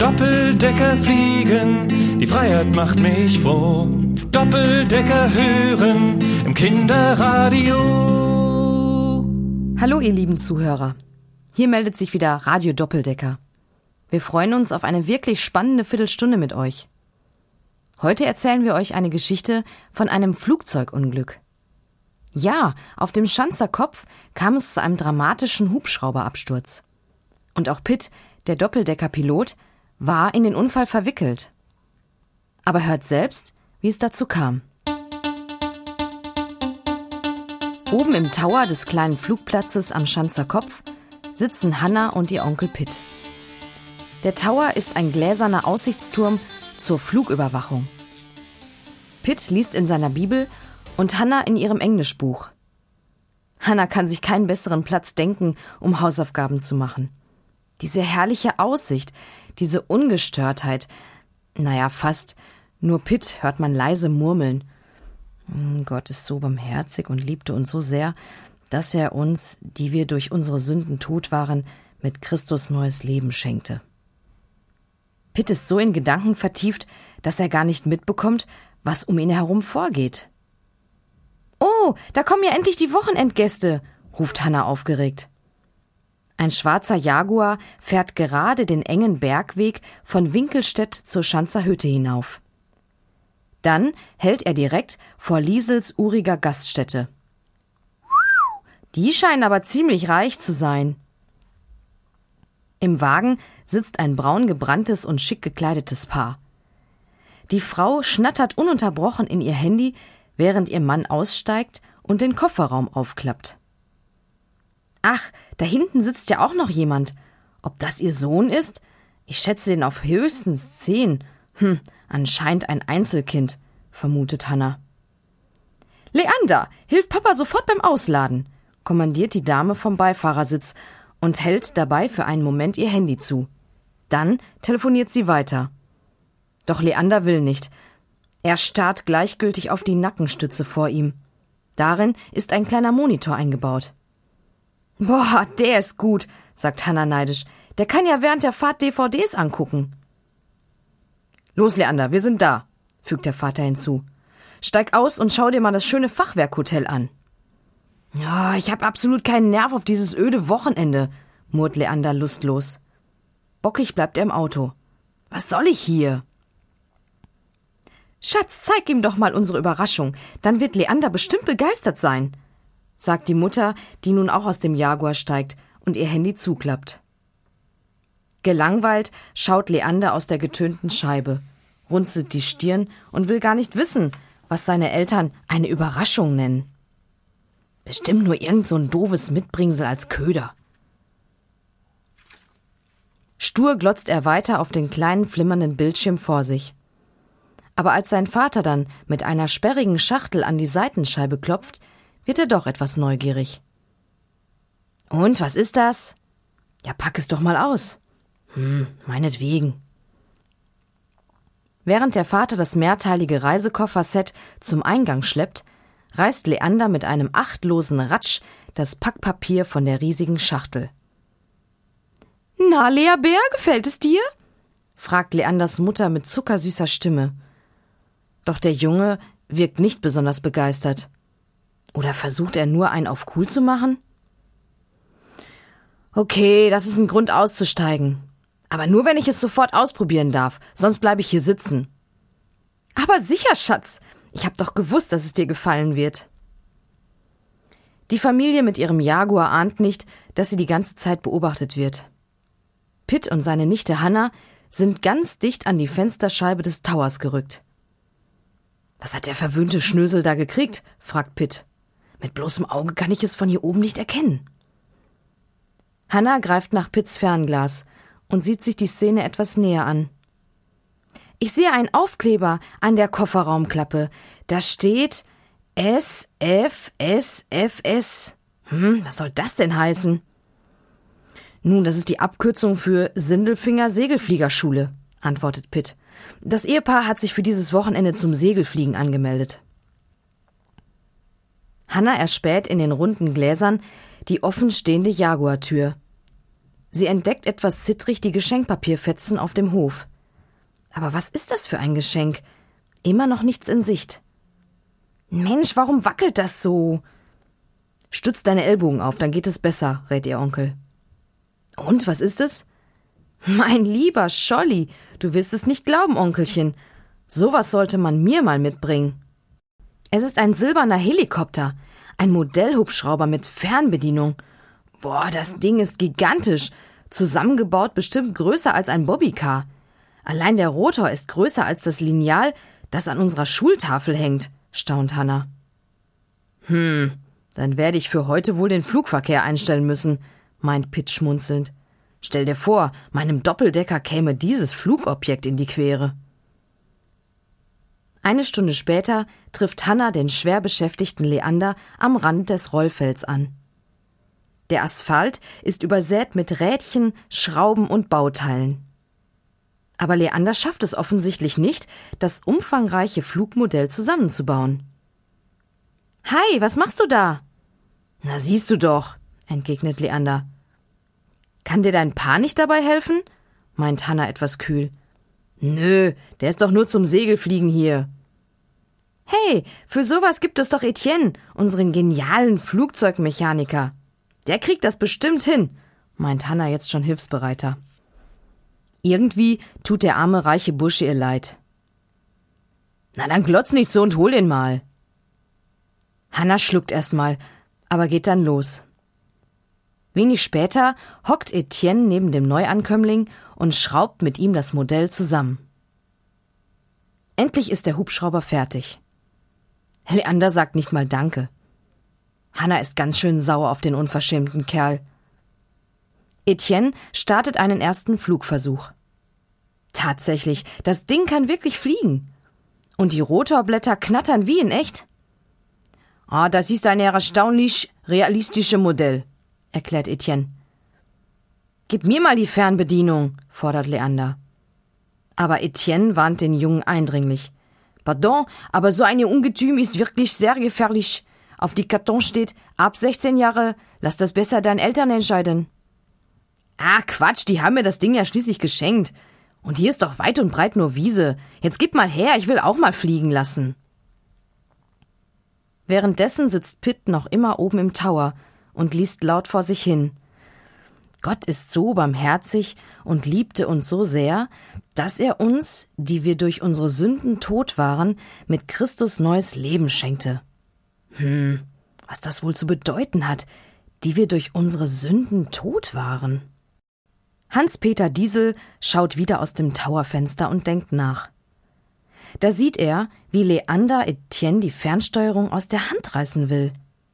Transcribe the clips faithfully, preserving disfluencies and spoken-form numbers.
Doppeldecker fliegen, die Freiheit macht mich froh. Doppeldecker hören im Kinderradio. Hallo ihr lieben Zuhörer, hier meldet sich wieder Radio Doppeldecker. Wir freuen uns auf eine wirklich spannende Viertelstunde mit euch. Heute erzählen wir euch eine Geschichte von einem Flugzeugunglück. Ja, auf dem Schanzer Kopf kam es zu einem dramatischen Hubschrauberabsturz. Und auch Pitt, der Doppeldeckerpilot, war in den Unfall verwickelt. Aber hört selbst, wie es dazu kam. Oben im Tower des kleinen Flugplatzes am Schanzer Kopf sitzen Hanna und ihr Onkel Pitt. Der Tower ist ein gläserner Aussichtsturm zur Flugüberwachung. Pitt liest in seiner Bibel und Hanna in ihrem Englischbuch. Hanna kann sich keinen besseren Platz denken, um Hausaufgaben zu machen. Diese herrliche Aussicht, diese Ungestörtheit, naja, fast, nur Pitt hört man leise murmeln. Gott ist so barmherzig und liebte uns so sehr, dass er uns, die wir durch unsere Sünden tot waren, mit Christus neues Leben schenkte. Pitt ist so in Gedanken vertieft, dass er gar nicht mitbekommt, was um ihn herum vorgeht. »Oh, da kommen ja endlich die Wochenendgäste«, ruft Hanna aufgeregt. Ein schwarzer Jaguar fährt gerade den engen Bergweg von Winkelstedt zur Schanzer Hütte hinauf. Dann hält er direkt vor Liesels uriger Gaststätte. Die scheinen aber ziemlich reich zu sein. Im Wagen sitzt ein braun gebranntes und schick gekleidetes Paar. Die Frau schnattert ununterbrochen in ihr Handy, während ihr Mann aussteigt und den Kofferraum aufklappt. Ach, da hinten sitzt ja auch noch jemand. Ob das ihr Sohn ist? Ich schätze ihn auf höchstens zehn. Hm, anscheinend ein Einzelkind, vermutet Hanna. »Leander, hilf Papa sofort beim Ausladen«, kommandiert die Dame vom Beifahrersitz und hält dabei für einen Moment ihr Handy zu. Dann telefoniert sie weiter. Doch Leander will nicht. Er starrt gleichgültig auf die Nackenstütze vor ihm. Darin ist ein kleiner Monitor eingebaut. »Boah, der ist gut«, sagt Hanna neidisch. »Der kann ja während der Fahrt D V Ds angucken.« »Los, Leander, wir sind da«, fügt der Vater hinzu. »Steig aus und schau dir mal das schöne Fachwerkhotel an.« »Oh, ich habe absolut keinen Nerv auf dieses öde Wochenende«, murrt Leander lustlos. Bockig bleibt er im Auto. »Was soll ich hier?« »Schatz, zeig ihm doch mal unsere Überraschung, dann wird Leander bestimmt begeistert sein«, sagt die Mutter, die nun auch aus dem Jaguar steigt und ihr Handy zuklappt. Gelangweilt schaut Leander aus der getönten Scheibe, runzelt die Stirn und will gar nicht wissen, was seine Eltern eine Überraschung nennen. Bestimmt nur irgend so ein doofes Mitbringsel als Köder. Stur glotzt er weiter auf den kleinen flimmernden Bildschirm vor sich. Aber als sein Vater dann mit einer sperrigen Schachtel an die Seitenscheibe klopft, wird er doch etwas neugierig. »Und, was ist das?« »Ja, pack es doch mal aus.« »Hm, meinetwegen.« Während der Vater das mehrteilige Reisekofferset zum Eingang schleppt, reißt Leander mit einem achtlosen Ratsch das Packpapier von der riesigen Schachtel. »Na, Lea Bär, gefällt es dir?« fragt Leanders Mutter mit zuckersüßer Stimme. Doch der Junge wirkt nicht besonders begeistert. Oder versucht er nur, einen auf cool zu machen? »Okay, das ist ein Grund auszusteigen. Aber nur, wenn ich es sofort ausprobieren darf, sonst bleibe ich hier sitzen.« »Aber sicher, Schatz. Ich hab doch gewusst, dass es dir gefallen wird.« Die Familie mit ihrem Jaguar ahnt nicht, dass sie die ganze Zeit beobachtet wird. Pitt und seine Nichte Hanna sind ganz dicht an die Fensterscheibe des Towers gerückt. »Was hat der verwöhnte Schnösel da gekriegt?« fragt Pitt. »Mit bloßem Auge kann ich es von hier oben nicht erkennen.« Hanna greift nach Pitts Fernglas und sieht sich die Szene etwas näher an. »Ich sehe einen Aufkleber an der Kofferraumklappe. Da steht S F S F S. Hm, was soll das denn heißen?« »Nun, das ist die Abkürzung für Sindelfinger Segelfliegerschule«, antwortet Pitt. »Das Ehepaar hat sich für dieses Wochenende zum Segelfliegen angemeldet.« Hanna erspäht in den runden Gläsern die offenstehende Jaguartür. Sie entdeckt etwas zittrig die Geschenkpapierfetzen auf dem Hof. Aber was ist das für ein Geschenk? Immer noch nichts in Sicht. Mensch, warum wackelt das so? Stütz deine Ellbogen auf, dann geht es besser, rät ihr Onkel. Und, was ist es? Mein lieber Scholli, du wirst es nicht glauben, Onkelchen. Sowas sollte man mir mal mitbringen. Es ist ein silberner Helikopter, ein Modellhubschrauber mit Fernbedienung. Boah, das Ding ist gigantisch, zusammengebaut bestimmt größer als ein Bobbycar. Allein der Rotor ist größer als das Lineal, das an unserer Schultafel hängt, staunt Hannah. Hm, dann werde ich für heute wohl den Flugverkehr einstellen müssen, meint Pitt schmunzelnd. Stell dir vor, meinem Doppeldecker käme dieses Flugobjekt in die Quere. Eine Stunde später trifft Hannah den schwer beschäftigten Leander am Rand des Rollfelds an. Der Asphalt ist übersät mit Rädchen, Schrauben und Bauteilen. Aber Leander schafft es offensichtlich nicht, das umfangreiche Flugmodell zusammenzubauen. »Hi, was machst du da?« »Na, siehst du doch«, entgegnet Leander. »Kann dir dein Pa nicht dabei helfen?« meint Hannah etwas kühl. »Nö, der ist doch nur zum Segelfliegen hier.« »Hey, für sowas gibt es doch Etienne, unseren genialen Flugzeugmechaniker. Der kriegt das bestimmt hin«, meint Hannah jetzt schon hilfsbereiter. Irgendwie tut der arme, reiche Bursche ihr leid. »Na, dann glotz nicht so und hol ihn mal.« Hannah schluckt erst mal, aber geht dann los. Wenig später hockt Etienne neben dem Neuankömmling und schraubt mit ihm das Modell zusammen. Endlich ist der Hubschrauber fertig. Leander sagt nicht mal Danke. Hannah ist ganz schön sauer auf den unverschämten Kerl. Etienne startet einen ersten Flugversuch. Tatsächlich, das Ding kann wirklich fliegen. Und die Rotorblätter knattern wie in echt. »Ah, das ist ein erstaunlich realistisches Modell«, erklärt Etienne. »Gib mir mal die Fernbedienung«, fordert Leander. Aber Etienne warnt den Jungen eindringlich. »Pardon, aber so eine Ungetüm ist wirklich sehr gefährlich. Auf die Karton steht, ab sechzehn Jahre, lass das besser deinen Eltern entscheiden.« »Ah, Quatsch, die haben mir das Ding ja schließlich geschenkt. Und hier ist doch weit und breit nur Wiese. Jetzt gib mal her, ich will auch mal fliegen lassen.« Währenddessen sitzt Pitt noch immer oben im Tower und liest laut vor sich hin. Gott ist so barmherzig und liebte uns so sehr, dass er uns, die wir durch unsere Sünden tot waren, mit Christus neues Leben schenkte. Hm, was das wohl zu bedeuten hat, die wir durch unsere Sünden tot waren. Hans-Peter Diesel schaut wieder aus dem Towerfenster und denkt nach. Da sieht er, wie Leander Etienne die Fernsteuerung aus der Hand reißen will.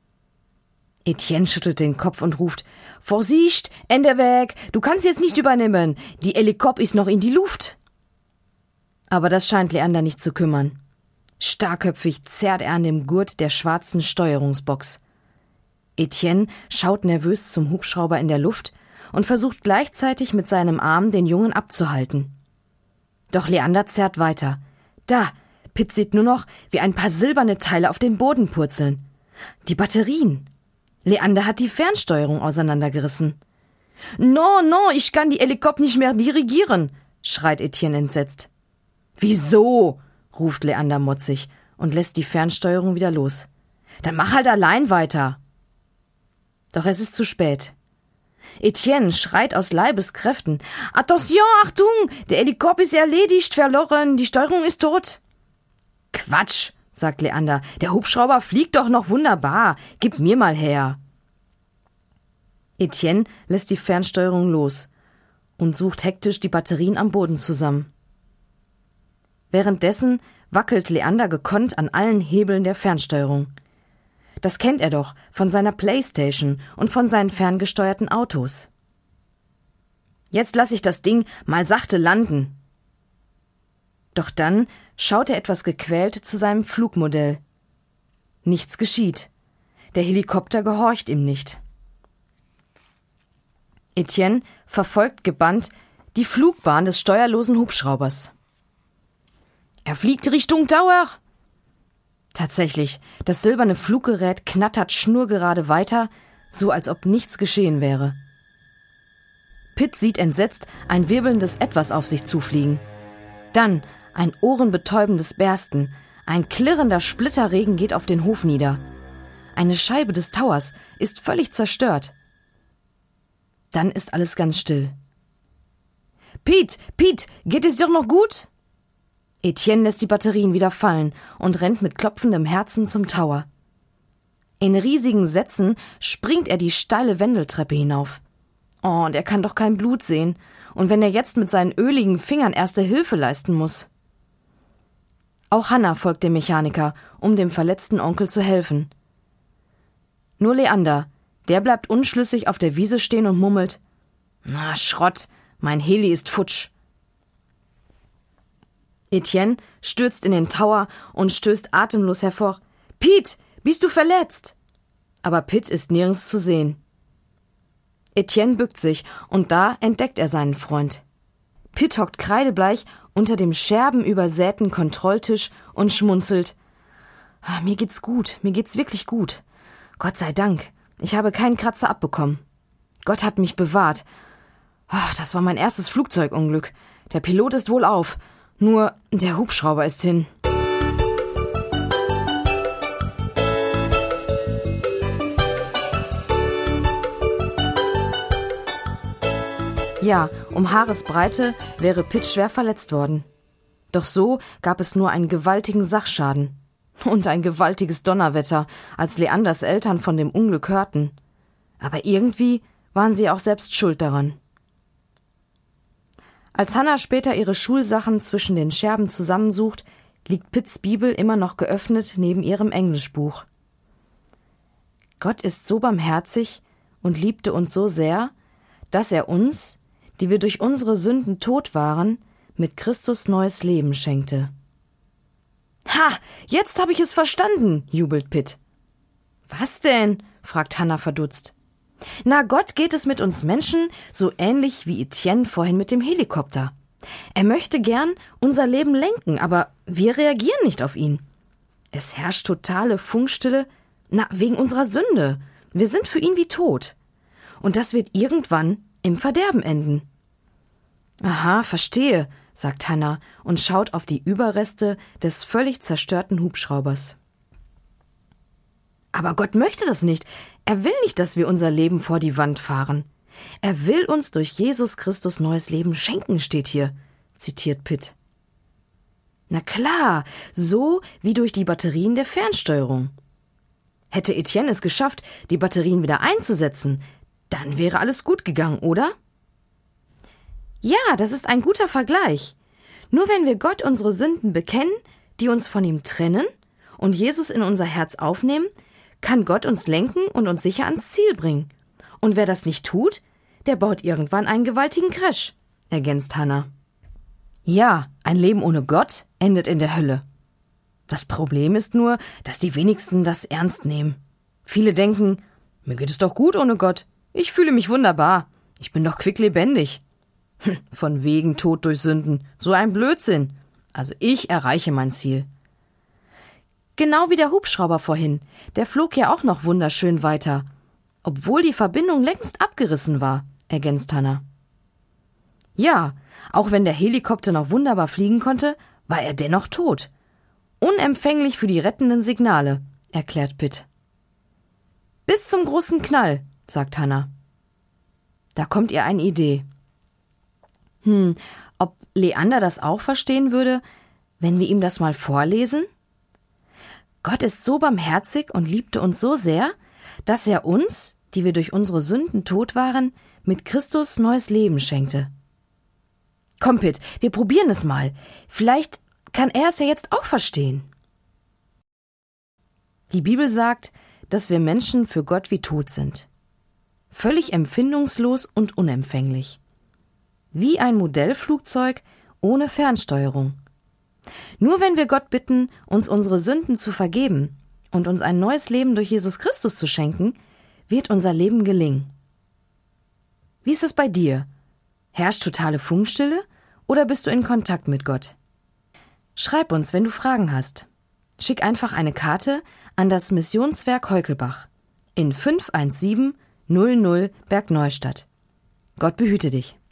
Etienne schüttelt den Kopf und ruft, »Vorsicht, Ende weg, du kannst jetzt nicht übernehmen, die Helikopter ist noch in die Luft.« Aber das scheint Leander nicht zu kümmern. Starrköpfig zerrt er an dem Gurt der schwarzen Steuerungsbox. Etienne schaut nervös zum Hubschrauber in der Luft und versucht gleichzeitig mit seinem Arm den Jungen abzuhalten. Doch Leander zerrt weiter. Da, Pitt sieht nur noch, wie ein paar silberne Teile auf den Boden purzeln. Die Batterien. Leander hat die Fernsteuerung auseinandergerissen. »No, no, ich kann die Helikopter nicht mehr dirigieren«, schreit Etienne entsetzt. »Wieso?«, ruft Leander motzig und lässt die Fernsteuerung wieder los. »Dann mach halt allein weiter.« Doch es ist zu spät. Etienne schreit aus Leibeskräften. »Attention, Achtung, der Helikopter ist erledigt, verloren, die Steuerung ist tot.« »Quatsch«, sagt Leander, »der Hubschrauber fliegt doch noch wunderbar, gib mir mal her.« Etienne lässt die Fernsteuerung los und sucht hektisch die Batterien am Boden zusammen. Währenddessen wackelt Leander gekonnt an allen Hebeln der Fernsteuerung. Das kennt er doch von seiner Playstation und von seinen ferngesteuerten Autos. »Jetzt lass ich das Ding mal sachte landen.« Doch dann schaut er etwas gequält zu seinem Flugmodell. Nichts geschieht. Der Helikopter gehorcht ihm nicht. Etienne verfolgt gebannt die Flugbahn des steuerlosen Hubschraubers. Er fliegt Richtung Tower. Tatsächlich, das silberne Fluggerät knattert schnurgerade weiter, so als ob nichts geschehen wäre. Pitt sieht entsetzt ein wirbelndes Etwas auf sich zufliegen. Dann ein ohrenbetäubendes Bersten. Ein klirrender Splitterregen geht auf den Hof nieder. Eine Scheibe des Towers ist völlig zerstört. Dann ist alles ganz still. »Pete, Pete, geht es dir noch gut?« Etienne lässt die Batterien wieder fallen und rennt mit klopfendem Herzen zum Tower. In riesigen Sätzen springt er die steile Wendeltreppe hinauf. Oh, und er kann doch kein Blut sehen. Und wenn er jetzt mit seinen öligen Fingern erste Hilfe leisten muss. Auch Hannah folgt dem Mechaniker, um dem verletzten Onkel zu helfen. Nur Leander, der bleibt unschlüssig auf der Wiese stehen und mummelt: »Na, Schrott, mein Heli ist futsch.« Etienne stürzt in den Tower und stößt atemlos hervor: »Pete, bist du verletzt?« Aber Pitt ist nirgends zu sehen. Etienne bückt sich, und da entdeckt er seinen Freund. Pitt hockt kreidebleich unter dem scherbenübersäten Kontrolltisch und schmunzelt. »Mir geht's gut, mir geht's wirklich gut. Gott sei Dank, ich habe keinen Kratzer abbekommen. Gott hat mich bewahrt. Das war mein erstes Flugzeugunglück. Der Pilot ist wohlauf, nur der Hubschrauber ist hin.« Ja, um Haaresbreite wäre Pitt schwer verletzt worden. Doch so gab es nur einen gewaltigen Sachschaden. Und ein gewaltiges Donnerwetter, als Leanders Eltern von dem Unglück hörten. Aber irgendwie waren sie auch selbst schuld daran. Als Hannah später ihre Schulsachen zwischen den Scherben zusammensucht, liegt Pitts Bibel immer noch geöffnet neben ihrem Englischbuch. Gott ist so barmherzig und liebte uns so sehr, dass er uns, die wir durch unsere Sünden tot waren, mit Christus neues Leben schenkte. »Ha, jetzt habe ich es verstanden«, jubelt Pitt. »Was denn?« fragt Hannah verdutzt. »Na, Gott geht es mit uns Menschen so ähnlich wie Etienne vorhin mit dem Helikopter. Er möchte gern unser Leben lenken, aber wir reagieren nicht auf ihn. Es herrscht totale Funkstille, na, wegen unserer Sünde. Wir sind für ihn wie tot. Und das wird irgendwann im Verderben enden.« »Aha, verstehe«, sagt Hannah und schaut auf die Überreste des völlig zerstörten Hubschraubers. »Aber Gott möchte das nicht. Er will nicht, dass wir unser Leben vor die Wand fahren. Er will uns durch Jesus Christus neues Leben schenken«, steht hier, zitiert Pitt. »Na klar, so wie durch die Batterien der Fernsteuerung. Hätte Etienne es geschafft, die Batterien wieder einzusetzen, dann wäre alles gut gegangen, oder?« »Ja, das ist ein guter Vergleich. Nur wenn wir Gott unsere Sünden bekennen, die uns von ihm trennen, und Jesus in unser Herz aufnehmen, kann Gott uns lenken und uns sicher ans Ziel bringen. Und wer das nicht tut, der baut irgendwann einen gewaltigen Crash«, ergänzt Hannah. »Ja, ein Leben ohne Gott endet in der Hölle. Das Problem ist nur, dass die wenigsten das ernst nehmen. Viele denken, mir geht es doch gut ohne Gott. Ich fühle mich wunderbar. Ich bin doch quicklebendig. Hm, von wegen Tod durch Sünden. So ein Blödsinn. Also ich erreiche mein Ziel.« Genau wie der Hubschrauber vorhin. Der flog ja auch noch wunderschön weiter. Obwohl die Verbindung längst abgerissen war, ergänzt Hannah. Ja, auch wenn der Helikopter noch wunderbar fliegen konnte, war er dennoch tot. Unempfänglich für die rettenden Signale, erklärt Pitt. »Bis zum großen Knall«, sagt Hannah. Da kommt ihr eine Idee. Hm, ob Leander das auch verstehen würde, wenn wir ihm das mal vorlesen? Gott ist so barmherzig und liebte uns so sehr, dass er uns, die wir durch unsere Sünden tot waren, mit Christus neues Leben schenkte. Komm, Pitt, wir probieren es mal. Vielleicht kann er es ja jetzt auch verstehen. Die Bibel sagt, dass wir Menschen für Gott wie tot sind. Völlig empfindungslos und unempfänglich. Wie ein Modellflugzeug ohne Fernsteuerung. Nur wenn wir Gott bitten, uns unsere Sünden zu vergeben und uns ein neues Leben durch Jesus Christus zu schenken, wird unser Leben gelingen. Wie ist es bei dir? Herrscht totale Funkstille oder bist du in Kontakt mit Gott? Schreib uns, wenn du Fragen hast. Schick einfach eine Karte an das Missionswerk Heukelbach in fünf eins sieben null null Bergneustadt. Gott behüte dich.